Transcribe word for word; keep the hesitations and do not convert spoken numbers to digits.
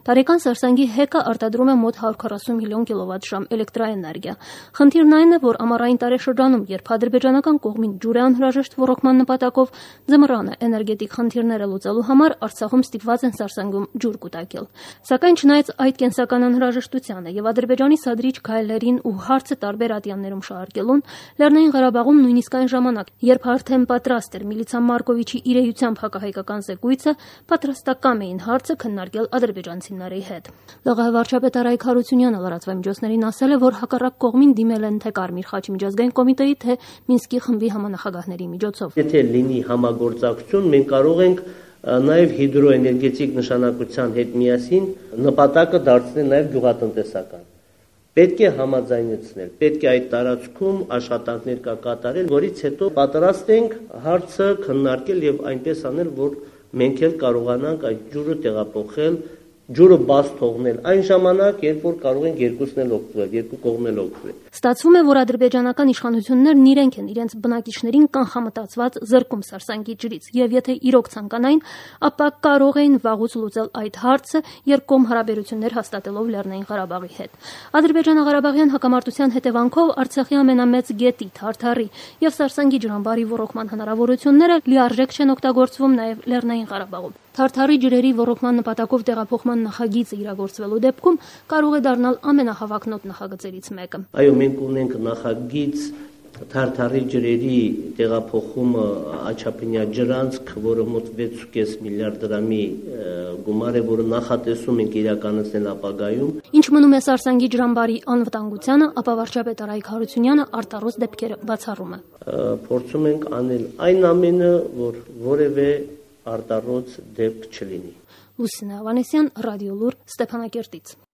Տարեկան Սարսանգի հեկը արտադրում է մոտ հարյուր քառասուն միլիոն կիլովատ-ժամ էլեկտրաէներգիա։ Խնդիրն այն է, որ ամառային տարեշրջանում, երբ ադրբեջանական կողմին ջուր է անհրաժեշտ ոռոգման նպատակով, ձմռանը էներգետիկ խնդիրները լուծելու համար Արցախում ստիպված են Սարսանգում ջուր կուտակել։ Սակայն չնայած այդ կենսական անհրաժեշտությանը եւ Ադրբեջանի սադրիչ քայլերին ու հարցը տարբեր ատյաններում շահարկելուն, Լեռնային Ղարաբաղում նույնիսկ այն ժամանակ, երբ արդեն պատրաստ էր Միլիցա Մարկովիչի իրեյությամբ հակահայկական զեկույցը, պատրաստակամ էին հարցը քննարկել ադրբեջանցիների հետ։ ԼՂՀ վարչապետ Արայք Հարությունյանը լրատվամիջոցներին ասել է, որ հակառակ կողմին դիմել են թե Կարմիր խաչի միջազգային կոմիտեի, թե Մինսկի խմբի համանախագահների միջոցով։ Եթե լինի համագործակցություն, մենք կարող ենք նաև հիդրոէներգետիկ նշանակության հետ միասին նպատակը դարձնել նաև գյուղատնտեսական։ Պետք է համաձայնեցնել, պետք է այդ տարածքում աշխատանքներ կատարել, որից հետո պատրաստ ենք հարցը քննարկել եւ այնպես անել, որ մենք էլ կարողանանք այդ ջուրը տեղափոխել, ջուրը բաց թողնել այն ժամանակ, երբ որ կարող ենք երկուսն էլ օգտվել, երկու կողմն էլ օգտվել։ Ստացվում է, որ ադրբեջանական իշխանություններն իրենք են իրենց բնակիչներին կանխամտածված զրկում Սարսանգի ջրից, եւ եթե իրոք ցանկանային, ապա կարող էին վաղուց լուծել այդ հարցը, երկկողմ հարաբերություններ հաստատելով Լեռնային Ղարաբաղի հետ։ Ադրբեջանա-Ղարաբաղյան հակամարտության հետևանքով Արցախի ամենամեծ գետի Թարթարի եւ Սարսանգի ջրամբարի ոռոգման հնարավորությունները լիարժեք չեն օգտագործվում նաեւ Լեռնային Ղարաբաղում։ Թարթարի ջրերի ոռոգման նպատակով տեղափոխման նախագիծը իրագործվելու դեպքում կարող է դառնալ ամենահավակնոտ նախագծերից մեկը։ Այո, մենք ունենք նախագիծ Թարթարի ջրերի տեղափոխումը Աչափնյա ջրանցք, որը մոտ վեց ու կես միլիարդ դրամի գումար է, որը նախատեսում ենք իրականացնել ապագայում։ Ինչ մնում է Սարսանգի ջրամբարի անվտանգությանը, ապա վարչապետ Արայք Հարությունյանը արտառոց դեպքերը բացառում է։ Փորձում ենք անել այն ամենը, որ որևէ արտառոց դեպք չլինի։ Լուսինե Ավանեսյան, Ռադիոլուր, Ստեփանակերտից։